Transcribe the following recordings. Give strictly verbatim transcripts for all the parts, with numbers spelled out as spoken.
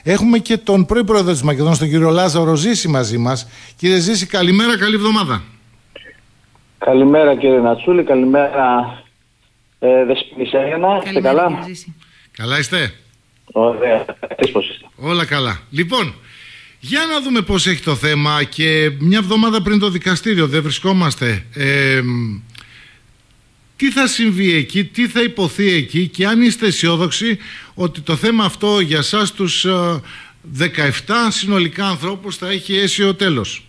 Έχουμε και τον πρώην πρόεδρο της Μακεδονίας, τον κύριο Λάζαρο Ζήση, μαζί μας. Κύριε Ζήση, καλημέρα, καλή εβδομάδα. Καλημέρα κύριε Νατσούλη, καλημέρα ε, Δεσποινή Σέγγενα. Είστε καλά? Καλά είστε? Ωραία, εσείς πώς είστε? Όλα καλά. Λοιπόν, για να δούμε πώς έχει το θέμα, και μια εβδομάδα πριν το δικαστήριο δεν βρισκόμαστε. Ε, τι θα συμβεί εκεί, τι θα υποθεί εκεί, και αν είστε αισιόδοξοι ότι το θέμα αυτό για σας τους ε, δεκαεπτά συνολικά ανθρώπους θα έχει αίσιο τέλος?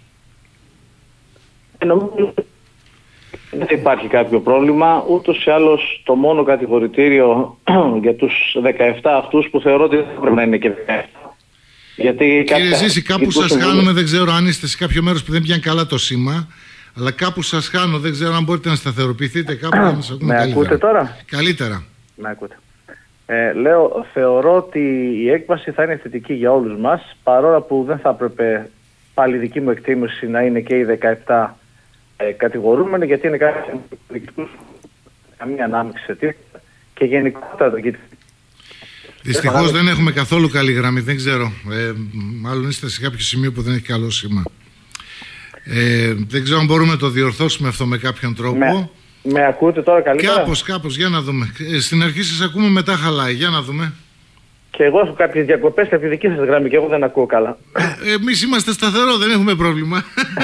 Νομίζω δεν υπάρχει κάποιο πρόβλημα, ούτως ή άλλως το μόνο κατηγορητήριο για τους δεκαεπτά αυτούς, που θεωρώ ότι δεν πρέπει να είναι και δεκαεπτά. Γιατί κύριε Ζήση, κάπου σας χάνουμε, δεν ξέρω αν είστε σε κάποιο μέρος που δεν πιάνει καλά το σήμα, αλλά κάπου σας χάνω, δεν ξέρω αν μπορείτε να σταθεροποιηθείτε κάπου να μας ακούμε. Με καλύτερα. ακούτε τώρα? Καλύτερα. Με ακούτε. Ε, λέω, θεωρώ ότι η έκβαση θα είναι θετική για όλους μας, παρόλα που δεν θα έπρεπε, πάλι δική μου εκτίμηση, να είναι και οι δεκαεπτά ε, κατηγορούμενοι, γιατί είναι κάποιοι διοικητικούς καμία ανάμειξη σε τίποτα, και γενικότερα το κοίταξε. Δυστυχώς δεν έχουμε καθόλου καλή γραμμή, δεν ξέρω. Ε, μάλλον είστε σε κάποιο σημείο που δεν έχει καλό σήμα. Ε, δεν ξέρω αν μπορούμε να το διορθώσουμε αυτό με κάποιον τρόπο. Με, με ακούτε τώρα καλύτερα? Κάπως, κάπως, για να δούμε. Ε, στην αρχή σας ακούμε, μετά χαλάει, για να δούμε. Και εγώ έχω κάποιες διακοπές από τη δική σας γραμμή και εγώ δεν ακούω καλά. Ε, εμείς είμαστε σταθερό, δεν έχουμε πρόβλημα.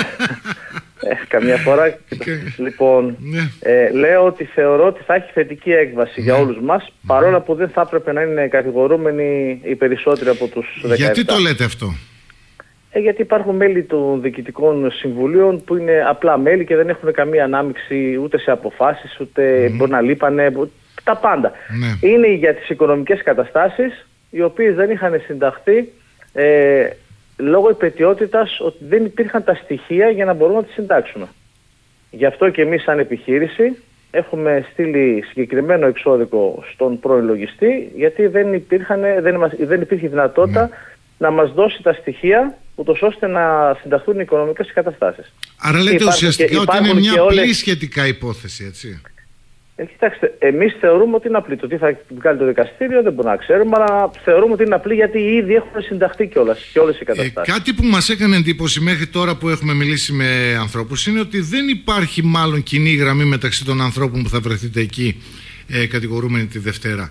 Ε, καμιά φορά. Λοιπόν, ναι. ε, λέω ότι θεωρώ ότι θα έχει θετική έκβαση ναι. για όλους μας, παρόλα που δεν θα έπρεπε να είναι κατηγορούμενοι οι περισσότεροι από τους δεκαεπτά. Γιατί το λέτε αυτό? Ε, γιατί υπάρχουν μέλη των διοικητικών συμβουλίων που είναι απλά μέλη και δεν έχουν καμία ανάμειξη ούτε σε αποφάσεις, ούτε mm. μπορεί να λείπανε, τα πάντα. Ναι. Είναι για τις οικονομικές καταστάσεις, οι οποίες δεν είχαν συνταχθεί ε, λόγω υπαιτιότητας, ότι δεν υπήρχαν τα στοιχεία για να μπορούμε να τις συντάξουμε. Γι' αυτό και εμείς σαν επιχείρηση έχουμε στείλει συγκεκριμένο εξώδικο στον πρώην λογιστή, γιατί δεν, υπήρχαν, δεν, μας, δεν υπήρχε δυνατότητα ναι. να μας δώσει τα στοιχεία, ούτως ώστε να συνταχθούν οι οικονομικές καταστάσεις. Άρα λέτε υπάρχουν ουσιαστικά και, ότι είναι μια απλή όλες... σχετικά υπόθεση, έτσι? Ε, κοιτάξτε, εμείς θεωρούμε ότι είναι απλή. Το τι θα βγάλει το δικαστήριο δεν μπορούμε να ξέρουμε, αλλά θεωρούμε ότι είναι απλή, γιατί ήδη έχουν συνταχθεί κιόλας και όλες οι καταστάσεις. Ε, κάτι που μας έκανε εντύπωση μέχρι τώρα που έχουμε μιλήσει με ανθρώπους είναι ότι δεν υπάρχει μάλλον κοινή γραμμή μεταξύ των ανθρώπων που θα βρεθείτε εκεί ε, κατηγορούμενοι τη Δευτέρα.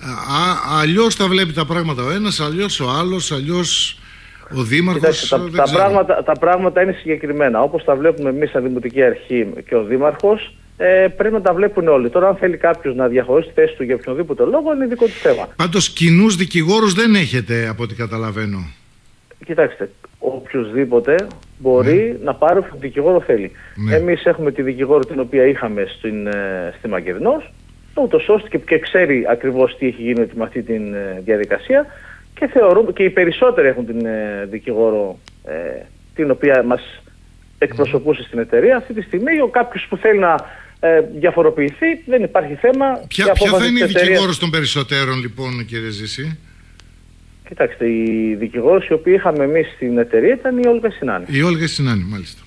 Α, αλλιώς τα βλέπει τα πράγματα ο ένας, αλλιώς ο άλλος, αλλιώς ο δήμαρχος. Κοιτάξτε, τα, τα, πράγματα, τα πράγματα είναι συγκεκριμένα. Όπως τα βλέπουμε εμείς σαν Δημοτική Αρχή και ο δήμαρχος, ε, πρέπει να τα βλέπουν όλοι. Τώρα, αν θέλει κάποιος να διαχωρίσει τη θέση του για οποιονδήποτε λόγο, είναι δικό του θέμα. Πάντως, κοινούς δικηγόρους δεν έχετε, από ό,τι καταλαβαίνω. Κοιτάξτε, οποιοδήποτε μπορεί ναι. να πάρει όποιον δικηγόρο θέλει. Ναι. Εμείς έχουμε τη δικηγόρο την οποία είχαμε στην, ε, στη Μακεδονός, ούτως ώστε και, και ξέρει ακριβώς τι έχει γίνει με αυτή τη ε, διαδικασία, και θεωρούμε, και οι περισσότεροι έχουν την ε, δικηγόρο ε, την οποία μας εκπροσωπούσε στην εταιρεία. Αυτή τη στιγμή ο κάποιος που θέλει να ε, διαφοροποιηθεί, δεν υπάρχει θέμα. Ποια, ποια θα είναι η δικηγόρος των περισσότερων, λοιπόν, κύριε Ζήση? Κοιτάξτε, η δικηγόρος η οποία είχαμε εμείς στην εταιρεία ήταν η Όλγα Σινάνη. Η Όλγα Σινάνη, μάλιστα.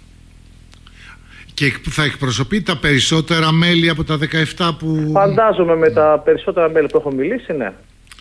Και θα εκπροσωπεί τα περισσότερα μέλη από τα δεκαεπτά που... Φαντάζομαι με τα περισσότερα μέλη που έχω μιλήσει, ναι.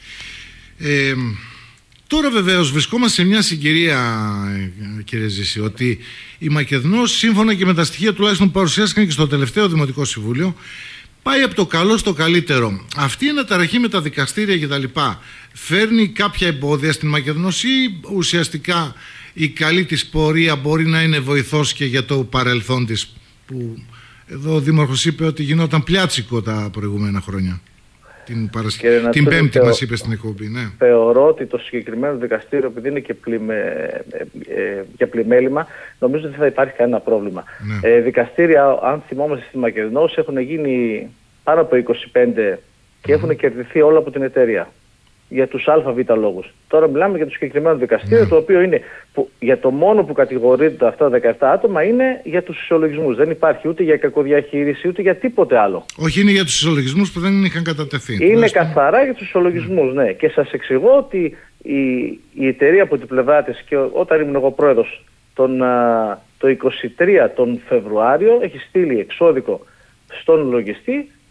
Ε, τώρα βεβαίως βρισκόμαστε σε μια συγκυρία, κύριε Ζήση, ότι η Μακεδονός, σύμφωνα και με τα στοιχεία τουλάχιστον που παρουσιάστηκαν και στο τελευταίο Δημοτικό Συμβούλιο, πάει από το καλό στο καλύτερο. Αυτή η αναταραχή με τα δικαστήρια κτλ. Φέρνει κάποια εμπόδια στην Μακεδονός, ή ουσιαστικά η καλή της πορεία μπορεί να είναι βοηθός και για το παρελθόν της, που εδώ ο Δήμαρχος είπε ότι γινόταν πλιάτσικο τα προηγούμενα χρόνια? Την, παρασ... την Πέμπτη θεω... μας είπε στην εκπομπή, ναι. Θεωρώ ότι το συγκεκριμένο δικαστήριο, επειδή είναι και πλημε... ε, ε, για πλημέλημα, νομίζω ότι δεν θα υπάρχει κανένα πρόβλημα. Ναι. Ε, δικαστήρια, αν θυμόμαστε, στη Μακεδονός έχουν γίνει πάνω από είκοσι πέντε και mm. έχουν κερδιθεί όλα από την εταιρεία. Για τους ΑΒ λόγους. Τώρα μιλάμε για το συγκεκριμένο δικαστήριο, yeah. το οποίο είναι που, για το μόνο που κατηγορείται αυτά τα δεκαεπτά άτομα είναι για τους ισολογισμούς. Δεν υπάρχει ούτε για κακοδιαχείριση ούτε για τίποτε άλλο. Όχι, είναι για τους ισολογισμούς που δεν είχαν κατατεθεί. Είναι Λες καθαρά το... για τους ισολογισμούς, yeah. ναι. Και σας εξηγώ ότι η, η εταιρεία από την πλευρά της, και όταν ήμουν εγώ πρόεδρος, τον, α, το είκοσι τρία τον Φεβρουάριο έχει στείλει εξώδικο στον λογιστή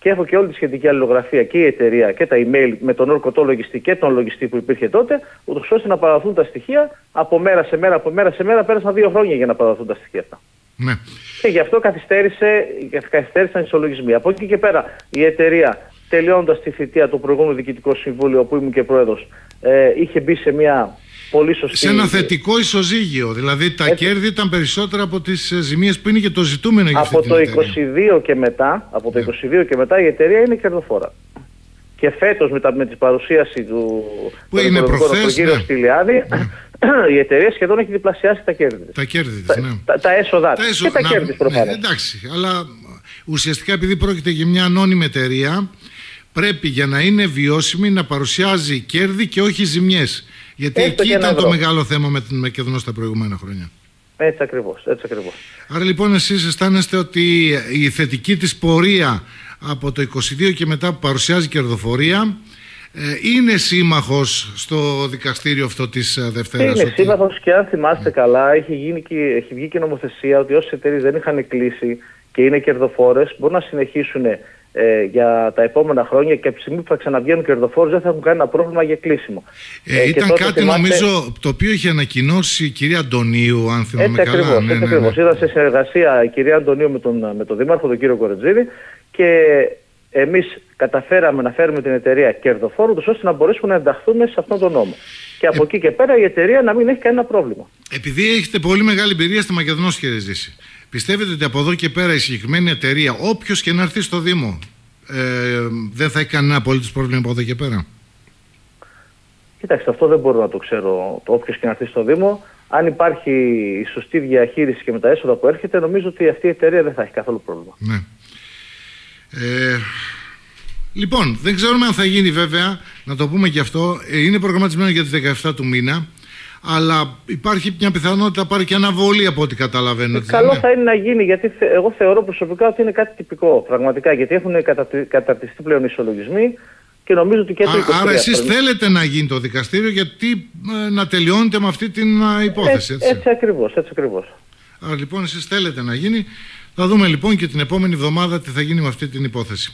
και έχω και όλη τη σχετική αλληλογραφία και η εταιρεία και τα email με τον ορκωτό λογιστή και τον λογιστή που υπήρχε τότε, ούτως ώστε να παραδοθούν τα στοιχεία από μέρα σε μέρα, από μέρα σε μέρα. Πέρασαν δύο χρόνια για να παραδοθούν τα στοιχεία αυτά. Ναι. Και γι' αυτό καθυστέρησε, καθυστέρησαν οι ισολογισμοί. Από εκεί και πέρα η εταιρεία, τελειώνοντας τη θητεία του προηγούμενου διοικητικού συμβούλιο, όπου ήμουν και πρόεδρος, ε, είχε μπει σε μια πολύ σωστή... Σε ένα θετικό ισοζύγιο. Δηλαδή τα έτσι. Κέρδη ήταν περισσότερα από τις ζημίες που είναι και το ζητούμενο για αυτή από την το εταιρεία. είκοσι δύο και μετά, από το yeah. είκοσι δύο και μετά η εταιρεία είναι κερδοφόρα. Και φέτος με, τα, με την παρουσίαση του που είναι προχθές, κύριο ναι. Στυλιάδη, η εταιρεία σχεδόν έχει διπλασιάσει τα κέρδη της. Τα κέρδη της, ναι. Τα, τα, τα έσοδα της έσο... και τα να, κέρδη της προφανώς. Ναι, εντάξει, αλλά ουσιαστικά επειδή πρόκειται για μια ανώνυμη εταιρεία, πρέπει για να είναι βιώσιμη να παρουσιάζει κέρδη και όχι ζημιές. Γιατί Έστω εκεί ήταν το μεγάλο θέμα με την Μακεδονός τα προηγούμενα χρόνια. Έτσι ακριβώς, έτσι ακριβώς. Άρα λοιπόν εσείς αισθάνεστε ότι η θετική της πορεία από το είκοσι δύο και μετά που παρουσιάζει κερδοφορία είναι σύμμαχος στο δικαστήριο αυτό της Δευτέρας. Είναι ότι... σύμμαχος και αν θυμάστε mm. καλά έχει, γίνει και, έχει βγει και νομοθεσία ότι όσες εταιρείες δεν είχαν κλείσει και είναι κερδοφόρες μπορούν να συνεχίσουν ε, για τα επόμενα χρόνια και από τη στιγμή που θα ξαναβγαίνουν κερδοφόρες δεν θα έχουν κανένα πρόβλημα για κλείσιμο. Ε, ε, ήταν κάτι θυμάστε... νομίζω το οποίο είχε ανακοινώσει η κυρία Αντωνίου, αν θυμάμαι έτσι καλά. Ακριβώς, ναι, έτσι ναι, ακριβώς. Ναι. Ήταν σε συνεργασία η κυρία Αντωνίου με τον, με τον Δήμαρχο, τον κύριο Κορετζίδη, και εμείς καταφέραμε να φέρουμε την εταιρεία κερδοφόρου ώστε να μπορέσουμε να ενταχθούμε σε αυτόν τον νόμο. Και από ε... εκεί και πέρα η εταιρεία να μην έχει κανένα πρόβλημα. Επειδή έχετε πολύ μεγάλη εμπειρία στη Μακεδονός, κύριε Ζήση, πιστεύετε ότι από εδώ και πέρα η συγκεκριμένη εταιρεία, όποιος και να έρθει στο Δήμο, ε, δεν θα έχει κανένα απολύτως πρόβλημα από εδώ και πέρα? Κοιτάξτε, αυτό δεν μπορώ να το ξέρω. Το όποιος και να έρθει στο Δήμο, αν υπάρχει η σωστή διαχείριση και με τα έσοδα που έρχεται, νομίζω ότι αυτή η εταιρεία δεν θα έχει καθόλου πρόβλημα. Ναι. Ε, λοιπόν, δεν ξέρουμε αν θα γίνει βέβαια, να το πούμε και αυτό. Ε, είναι προγραμματισμένο για τις δεκαεφτά του μήνα. Αλλά υπάρχει μια πιθανότητα να πάρει και αναβολή από ό,τι καταλαβαίνω. Ε, καλό θα είναι να γίνει, γιατί θε, εγώ θεωρώ προσωπικά ότι είναι κάτι τυπικό. Πραγματικά, γιατί έχουν καταρτι, καταρτιστεί πλέον ισολογισμοί και νομίζω ότι και το είκοσι τρία. Άρα εσείς θέλετε να γίνει το δικαστήριο, γιατί ε, να τελειώνετε με αυτή την ε, υπόθεση. Έτσι, έτσι ακριβώς, έτσι ακριβώς. Άρα λοιπόν εσείς θέλετε να γίνει. Θα δούμε λοιπόν και την επόμενη εβδομάδα τι θα γίνει με αυτή την υπόθεση.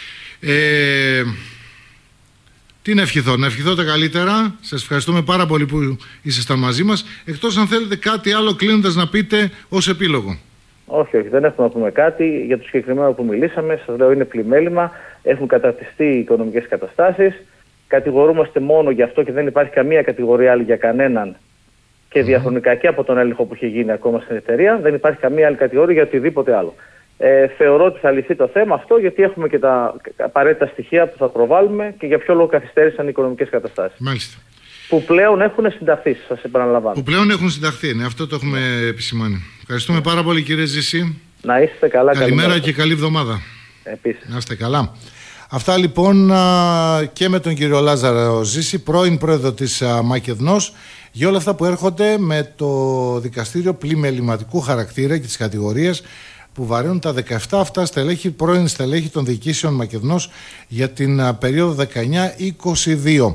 Ε, Τι να ευχηθώ, να ευχηθώ τα καλύτερα. Σας ευχαριστούμε πάρα πολύ που ήσασταν μαζί μας. Εκτός αν θέλετε κάτι άλλο κλείνοντας να πείτε ως επίλογο. Όχι, όχι, δεν έχουμε να πούμε κάτι. Για το συγκεκριμένο που μιλήσαμε, σας λέω, είναι πλημέλημα. Έχουν καταρτιστεί οι οικονομικές καταστάσεις. Κατηγορούμαστε μόνο γι' αυτό και δεν υπάρχει καμία κατηγορία άλλη για κανέναν. Και mm. διαχρονικά και από τον έλεγχο που έχει γίνει ακόμα στην εταιρεία, δεν υπάρχει καμία άλλη κατηγορία για οτιδήποτε άλλο. Ε, θεωρώ ότι θα λυθεί το θέμα αυτό, γιατί έχουμε και τα απαραίτητα στοιχεία που θα προβάλλουμε και για ποιο λόγο καθυστέρησαν οι οικονομικές καταστάσεις. Μάλιστα. Που πλέον έχουν συνταχθεί, σας επαναλαμβάνω. Που πλέον έχουν συνταχθεί, ναι, αυτό το έχουμε επισημάνει. Ευχαριστούμε πάρα πολύ, κύριε Ζήση. Να είστε καλά. Καλημέρα, καλημέρα και καλή εβδομάδα. Επίσης. Να είστε καλά. Αυτά λοιπόν και με τον κύριο Λάζαρο Ζήση, πρώην πρόεδρο της Μακεδονός, για όλα αυτά που έρχονται με το δικαστήριο πλημεληματικού χαρακτήρα και τις κατηγορίες που βαραίνουν τα δεκαεφτά αυτά στελέχη, πρώην στελέχη των διοικήσεων Μακεδονός για την περίοδο δεκαεννιά είκοσι δύο.